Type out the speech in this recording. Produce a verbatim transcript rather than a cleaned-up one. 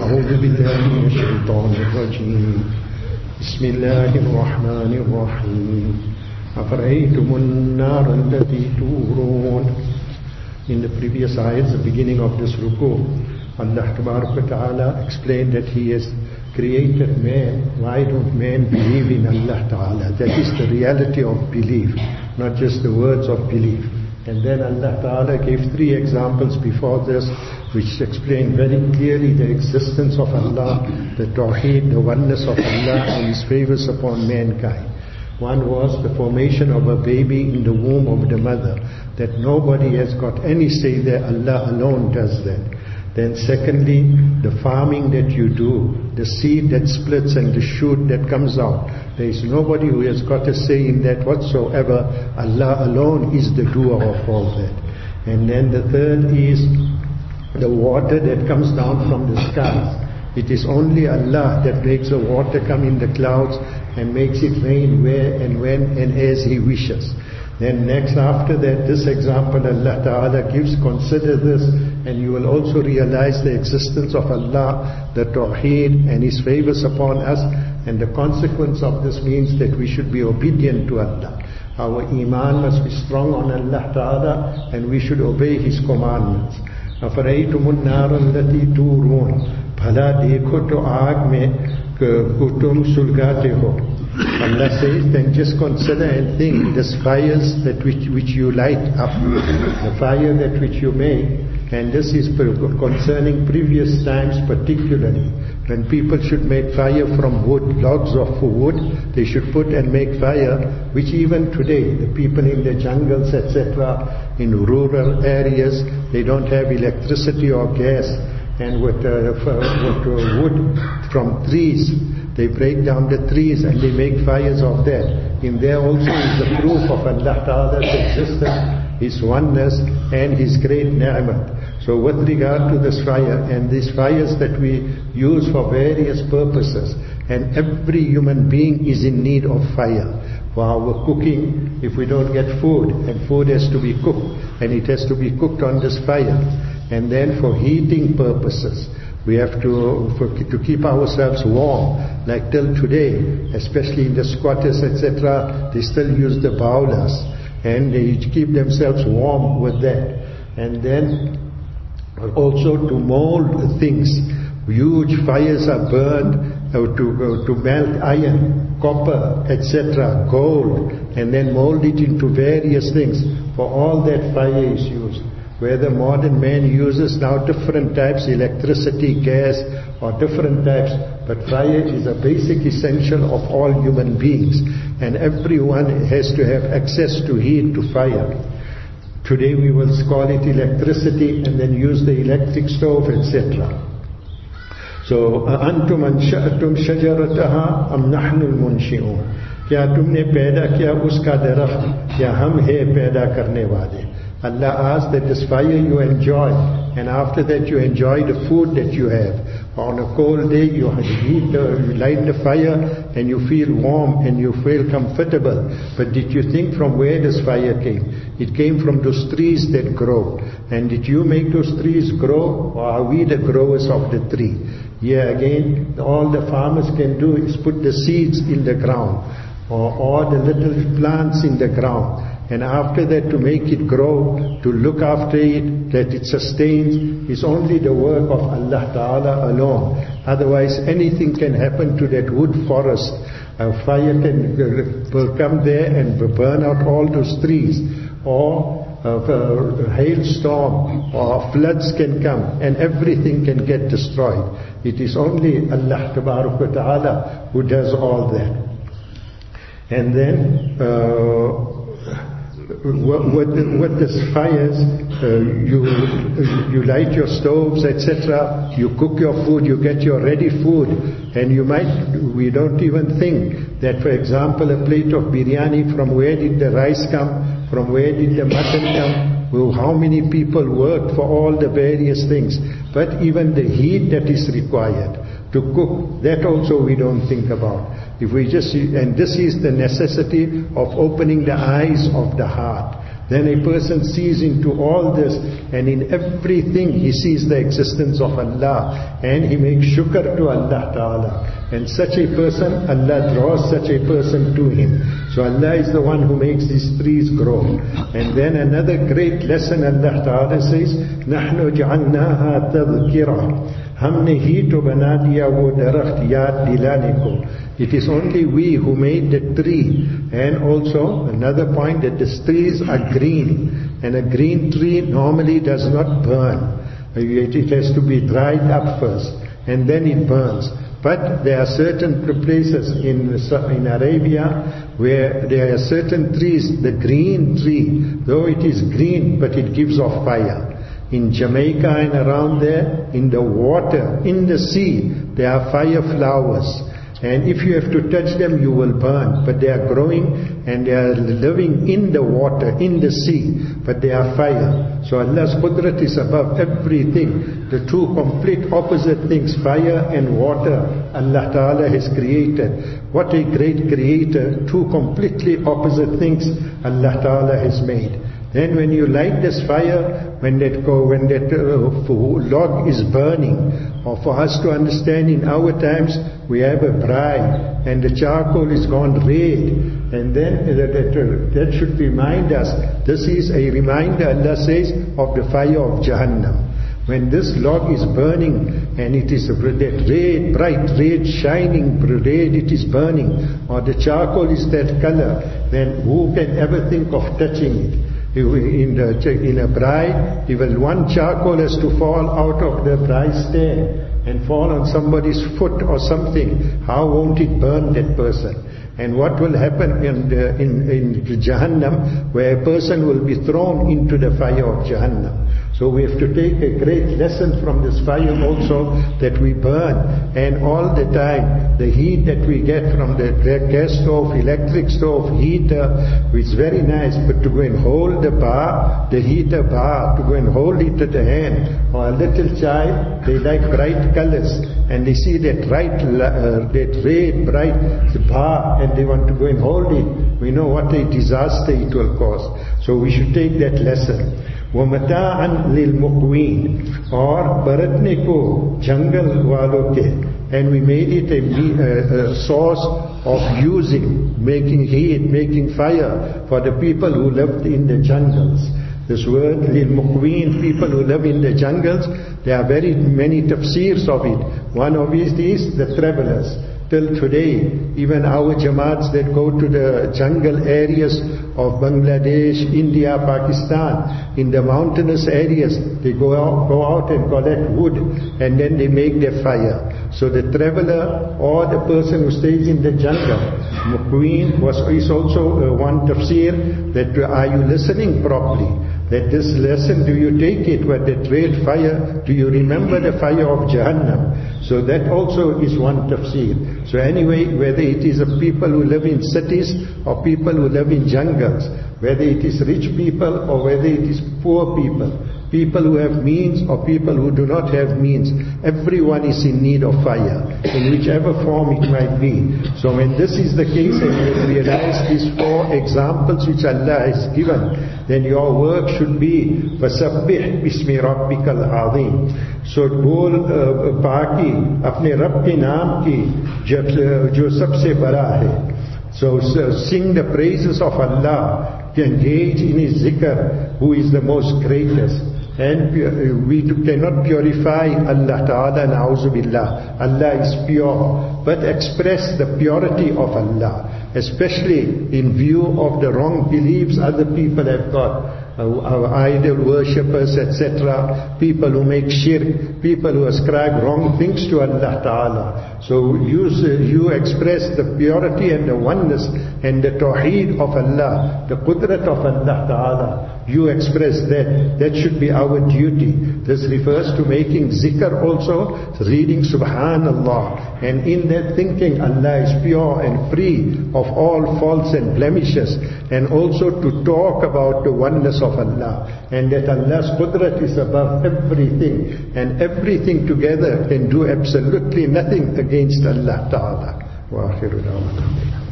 أعوذ بالله من الشيطان الرجيم بسم الله الرحمن الرحيم أفرأيتم النار التي تورون. In the previous ayahs, the beginning of this ruku, Allah Ta'ala explained that He has created man. Why don't man believe in Allah Ta'ala? That is the reality of belief, not just the words of belief. And then Allah Ta'ala gave three examples before this, which explain very clearly the existence of Allah, the Tawheed, the oneness of Allah and His favors upon mankind. One was the formation of a baby in the womb of the mother, that nobody has got any say there, Allah alone does that. Then secondly, the farming that you do, the seed that splits and the shoot that comes out, there is nobody who has got a say in that whatsoever. Allah alone is the doer of all that. And then the third is the water that comes down from the skies. It is only Allah that makes the water come in the clouds and makes it rain where and when and as He wishes. Then next after that, this example Allah Ta'ala gives, consider this and you will also realize the existence of Allah, the Tawheed and His favors upon us, and the consequence of this means that we should be obedient to Allah. Our iman must be strong on Allah Ta'ala and we should obey His commandments. أَفَرَيْتُمُ النَّارَ الَّتِي تُورُونَ भला देखो तो आग में तुम सुलगाते हो. Allah says, then just consider and think, this fires that which, which you light up, the fire that which you make, and this is concerning previous times particularly. When people should make fire from wood, logs of wood, they should put and make fire, which even today, the people in the jungles, et cetera, in rural areas, they don't have electricity or gas, and with, uh, with uh, wood from trees, they break down the trees and they make fires of that. In there also is the proof of Allah Ta'ala's existence, His oneness and His great ni'mat. So with regard to this fire and these fires that we use for various purposes, and every human being is in need of fire. For our cooking, if we don't get food, and food has to be cooked, and it has to be cooked on this fire. And then for heating purposes, we have to for, to keep ourselves warm. Like till today, especially in the squatters, et cetera, they still use the bowlers, and they keep themselves warm with that. And then also to mold things, huge fires are burned uh, to uh, to melt iron, copper, et cetera, gold, and then mold it into various things. For all that fire is used. Where the modern man uses now different types, electricity, gas, or different types, but fire is a basic essential of all human beings, and everyone has to have access to heat, to fire. Today we will call it electricity and then use the electric stove, et cetera. So, أَأَنْتُمْ أَنْشَأْتُمْ شَجَرَتَهَا أَمْ نَحْنُ الْمُنْشِئُونَ क्या तुमने पैदा किया उसका दरख्त या हम है पैदा करने वाले. Allah asks that this fire you enjoy, and after that you enjoy the food that you have. On a cold day you heat, uh, you light the fire and you feel warm and you feel comfortable. But did you think from where this fire came? It came from those trees that grow. And did you make those trees grow, or are we the growers of the tree? Here again, all the farmers can do is put the seeds in the ground, or, or the little plants in the ground. And after that, to make it grow, to look after it, that it sustains, is only the work of Allah Ta'ala alone. Otherwise, anything can happen to that wood forest. A fire can will come there and burn out all those trees. Or a hailstorm or floods can come and everything can get destroyed. It is only Allah Ta'ala who does all that. And then, uh, What, what, what this fires, uh, you you light your stoves, et cetera. You cook your food, you get your ready food, and you might, we don't even think that, for example, a plate of biryani, from where did the rice come, from where did the mutton come, well, how many people worked for all the various things. But even the heat that is required to cook, that also we don't think about. If we just, and this is the necessity of opening the eyes of the heart. Then a person sees into all this, and in everything he sees the existence of Allah, and he makes shukr to Allah Ta'ala. And such a person, Allah draws such a person to him. So Allah is the one who makes these trees grow. And then another great lesson Allah Ta'ala says, نَحْنُ جَعَلْنَاهَا تَذْكِرًا. हमने ही तो बना दिया वो दरख्त याद दिलाने को. It is only we who made the tree. And also another point, that the trees are green, and a green tree normally does not burn. It has to be dried up first and then it burns. But there are certain places in in Arabia where there are certain trees, the green tree, though it is green, but it gives off fire. In Jamaica and around there, in the water, in the sea, there are fire flowers. And if you have to touch them, you will burn. But they are growing and they are living in the water, in the sea. But they are fire. So Allah's Qudrat is above everything. The two complete opposite things, fire and water, Allah Ta'ala has created. What a great creator. Two completely opposite things Allah Ta'ala has made. Then when you light this fire, when that go, when that uh, log is burning, or for us to understand in our times, we have a braai, and the charcoal is gone red, and then that, that, that should remind us, this is a reminder, Allah says, of the fire of Jahannam. When this log is burning, and it is that red, bright, red, shining, red, it is burning, or the charcoal is that color, then who can ever think of touching it? In, the, in a braai, even one charcoal has to fall out of the braai stand and fall on somebody's foot or something. How won't it burn that person? And what will happen in, the, in, in Jahannam, where a person will be thrown into the fire of Jahannam. So we have to take a great lesson from this fire also, that we burn. And all the time, the heat that we get from the gas stove, electric stove, heater, it's very nice, but to go and hold the bar, the heater bar, to go and hold it at the hand, or a little child, they like bright colors, and they see that bright, uh, that red, bright bar, and they want to go and hold it. We know what a disaster it will cause. So we should take that lesson. وَمَتَاعًا لِلْمُقْوِينَ, और बरतने को जंगल वालों के, and we made it a, a, a source of using, making heat, making fire for the people who lived in the jungles. This word, لِلْمُقْوِينَ, people who live in the jungles, there are very many tafsirs of it. One of these is the travelers. Till today, even our jamaats that go to the jungle areas of Bangladesh, India, Pakistan, in the mountainous areas, they go out, go out and collect wood, and then they make their fire. So the traveler or the person who stays in the jungle, Muqween was is also uh, one tafsir, that uh, are you listening properly? That this lesson, do you take it with that red fire? Do you remember the fire of Jahannam? So that also is one tafsir. So anyway, whether it is of people who live in cities or people who live in jungles, whether it is rich people or whether it is poor people, people who have means or people who do not have means, everyone is in need of fire, in whichever form it might be. So when this is the case and you realize these four examples which Allah has given, then your work should be فَسَبِّحْ بِسْمِ رَبِّكَ الْعَظِيمِ. So बोल पाकी अपने रब के नाम की जो सबसे बड़ा है. So, so sing the praises of Allah, engage in His zikr, who is the most greatest. And we cannot purify Allah Ta'ala, na'uzu billah. Allah is pure, but express the purity of Allah, especially in view of the wrong beliefs other people have got. Our idol worshippers, et cetera, people who make shirk, people who ascribe wrong things to Allah Ta'ala. So you, you express the purity and the oneness and the tawheed of Allah, the qudrat of Allah Ta'ala. You express that. That should be our duty. This refers to making zikr also, reading Subhanallah. And in that thinking, Allah is pure and free of all faults and blemishes. And also to talk about the oneness of Allah. And that Allah's qudrat is above everything. And everything together can do absolutely nothing against Allah Ta'ala. Wa akhiru da'wana.